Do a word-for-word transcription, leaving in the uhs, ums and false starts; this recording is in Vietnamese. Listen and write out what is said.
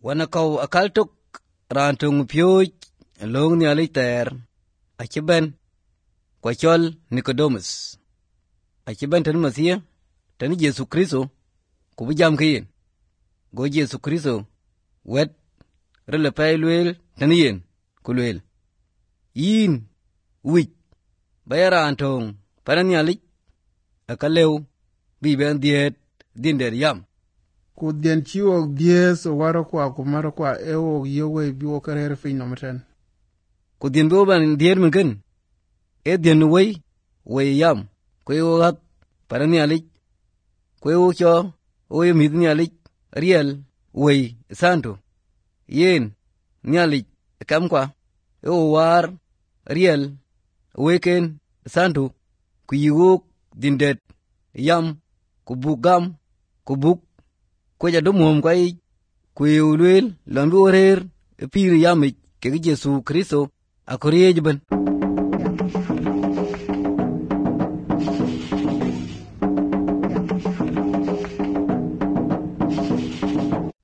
wana kau akal tuk rantung pioj long ni aliter achiben kwa chol Nicodemus achiben tan Masia tan Yesu Kristo ku bijam kiyin go Yesu Kristo wet rele pailwel tan yin kulwel yin wich bayara antong paran yalik akaleu bi ben diet dinder yam ku den chiwo gies waro kwa ku maro kwa ewo yowe bi wo karer fin nomten ku din bo ban dier megen e den wey wey yam ku yo hat paran yalik ku yo cho o yimid yalik riel wey santo yen nyalik kam kwa o war riel weken santo ku yiwo dindet yam ku bugam ku buk ko ja domom kwai ku yulwel lambi orer pir yamik ke Yesu Kristo akoriej ban